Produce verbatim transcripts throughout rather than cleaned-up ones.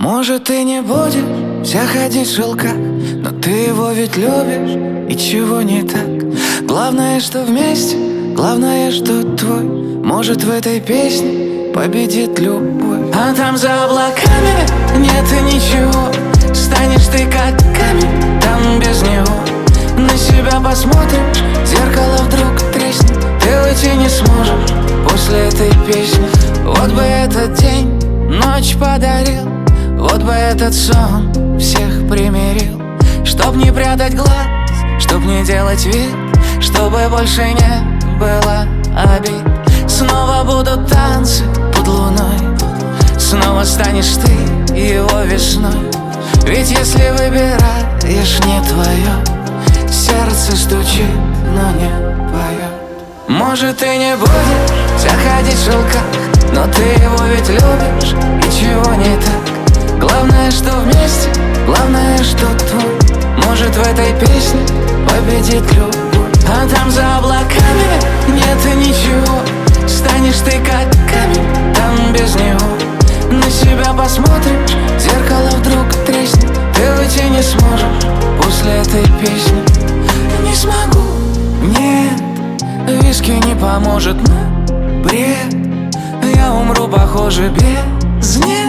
Может, ты не будешь вся ходить в шелках, но ты его ведь любишь, и чего не так? Главное, что вместе, главное, что твой. Может, в этой песне победит любовь. А там за облаками нет и ничего. Станешь ты как камень, там без него. На себя посмотришь, зеркало вдруг треснет. Ты уйти не сможешь после этой песни. Вот бы этот день ночь подарил, вот бы этот сон всех примирил. Чтоб не прятать глаз, чтоб не делать вид, чтобы больше не было обид. Снова будут танцы под луной, снова станешь ты его весной. Ведь если выбираешь не твое, сердце стучит, но не поет. Может, ты не будешь заходить в шелках, но ты его ведь любишь, и чего не так? Главное, что вместе, главное, что твой. Может, в этой песне победит любовь. А там за облаками нет и ничего. Станешь ты как камень, там без него. На себя посмотришь, зеркало вдруг треснет. Ты уйти не сможешь после этой песни. Не смогу, нет, виски не поможет, но бред. Я умру, похоже, без нет.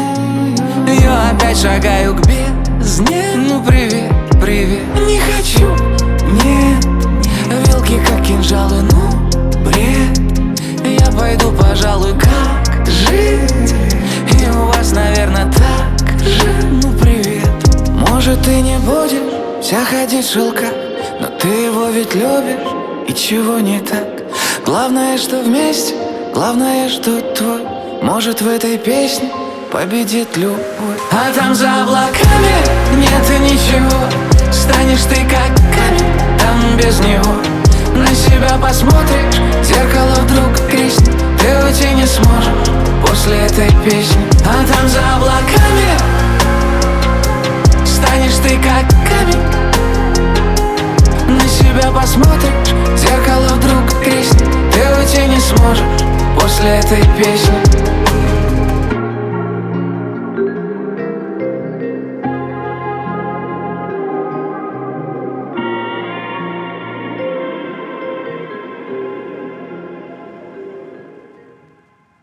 Я опять шагаю к бездне. Ну привет, привет, не хочу, нет. Вилки как кинжалы, ну бред. Я пойду, пожалуй, как жить. И у вас, наверное, так же. Ну привет. Может, ты не будешь вся ходить в шелках, но ты его ведь любишь, и чего не так? Главное, что вместе, главное, что твой. Может, в этой песне победит любовь. А там за облаками нет и ничего. Станешь ты как камень, там без него. На себя посмотришь, зеркало вдруг треснет. Ты уйти не сможешь после этой песни. А там за облаками станешь ты как камень. На себя посмотришь, зеркало вдруг треснет. Ты уйти не сможешь после этой песни.